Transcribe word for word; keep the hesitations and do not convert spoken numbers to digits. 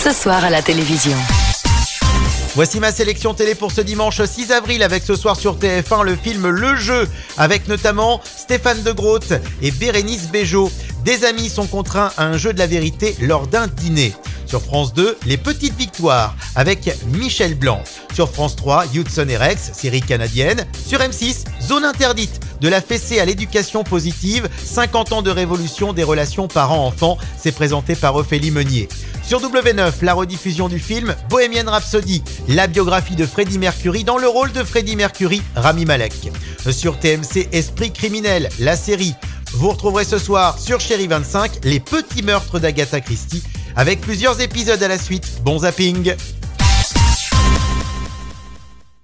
ce soir à la télévision. Voici ma sélection télé pour ce dimanche six avril avec ce soir sur T F un le film Le Jeu avec notamment Stéphane de Groot et Bérénice Bejo. Des amis sont contraints à un jeu de la vérité lors d'un dîner. Sur France deux, Les Petites Victoires avec Michel Blanc. Sur France trois, Hudson et Rex, série canadienne. Sur M six, Zone interdite, de la fessée à l'éducation positive, cinquante ans de révolution des relations parents-enfants, c'est présenté par Ophélie Meunier. Sur W neuf, la rediffusion du film Bohemian Rhapsody, la biographie de Freddie Mercury dans le rôle de Freddie Mercury, Rami Malek. Sur T M C, Esprit criminel, la série. Vous retrouverez ce soir sur Chérie vingt-cinq les petits meurtres d'Agatha Christie avec plusieurs épisodes à la suite. Bon zapping!